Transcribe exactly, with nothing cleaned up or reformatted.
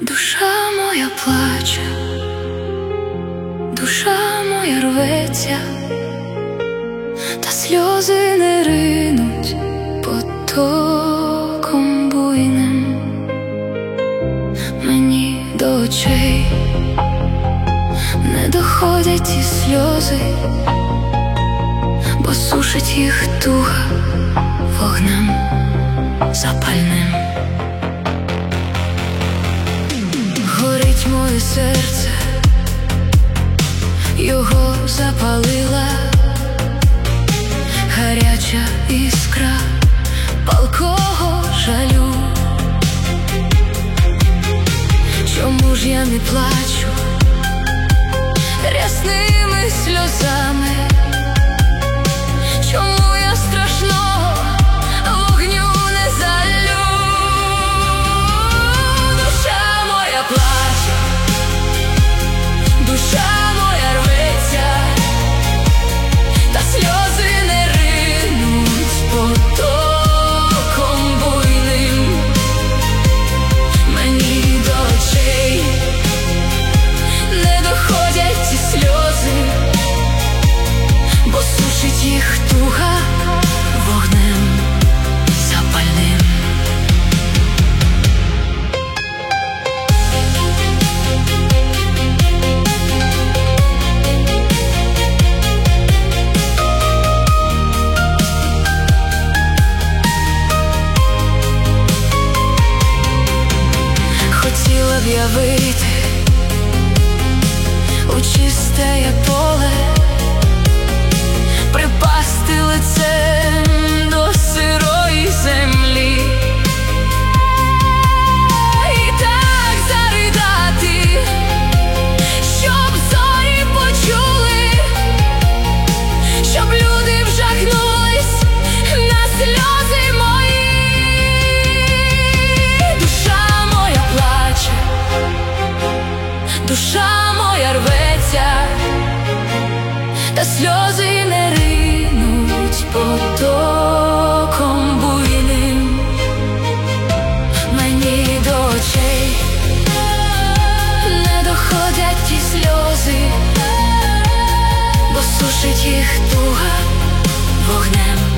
Душа моя плаче, душа моя рветься, та сльози не ринуть потоком буйним мені до очей, не доходять ті сльози, бо сушить їх туга вогнем запальним. Горить моє серце, його запалила гаряча іскра палкого жалю. Чому ж я не плачу рясними сльозами? Чому я страшного вогню не залю? Душа моя плаче, душа моя рветься, та сльози не ринуть потоком буйним мені до очей, не доходять ці сльози, бо сушить їх туга вогнем запальним. Хотіла б я вийти у чисте я поле, припасти лицем до сирої землі і так заридати, щоб зорі почули, щоб люди вжахнулись на сльози мої. Душа моя плаче, душа моя рветься, та сльози не ринуть потоком буйним мені до очей, не доходять ті сльози, бо сушить їх туга вогнем